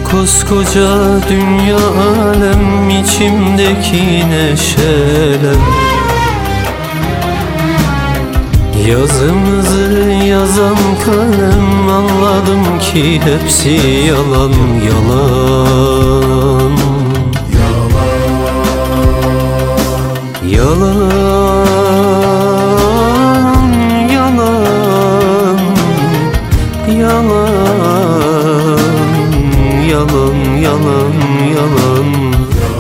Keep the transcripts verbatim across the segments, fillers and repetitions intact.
Koskoca dünya alem, içimdeki neşelem. Yazımızı yazan kalem, anladım ki hepsi yalan, yalan. Yalan, yalan, yalan, yalan, yalan, yalan.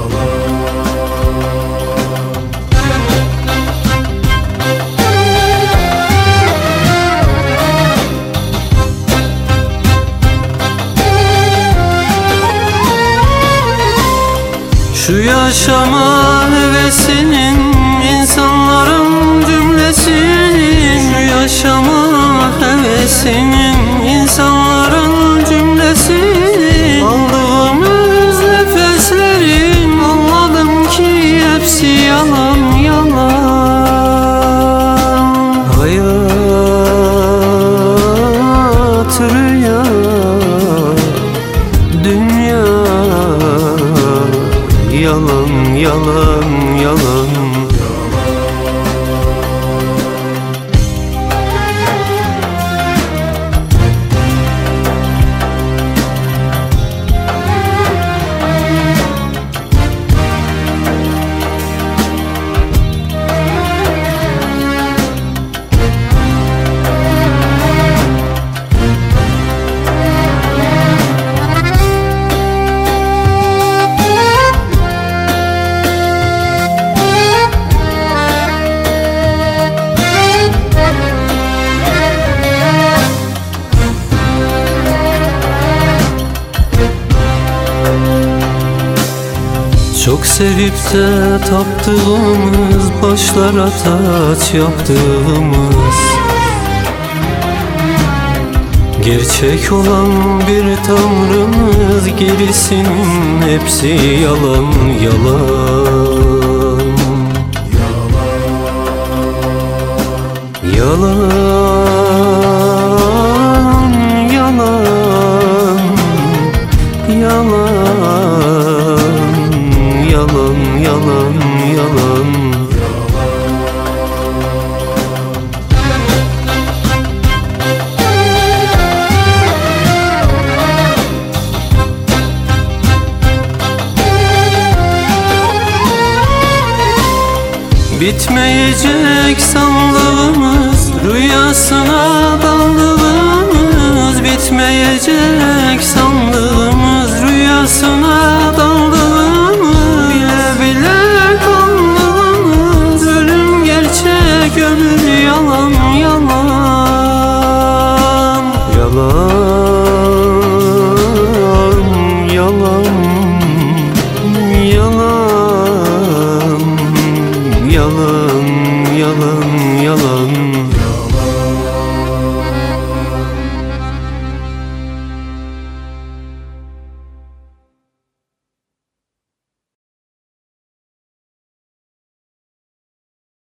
Şu yaşama hevesinin, insanların cümlesinin. Şu yaşama hevesinin, insanların cümlesinin. Aldığımız nefeslerin, anladım ki hepsi yalan, yalan. Hayat rüya, dünya yalan, yalan, yalan. Çok sevip de taptığımız, başlara taç yaptığımız, gerçek olan bir tanrımız, gerisinin hepsi yalan, yalan. Yalan, yalan, yalan. Yalan, yalan, yalan. Bitmeyecek sandığımız, rüyasına daldığımız. Bitmeyecek sandığımız, rüyasına daldığımız. Gönül yalan, yalan. Yalan, yalan, yalan. Yalan, yalan, yalan.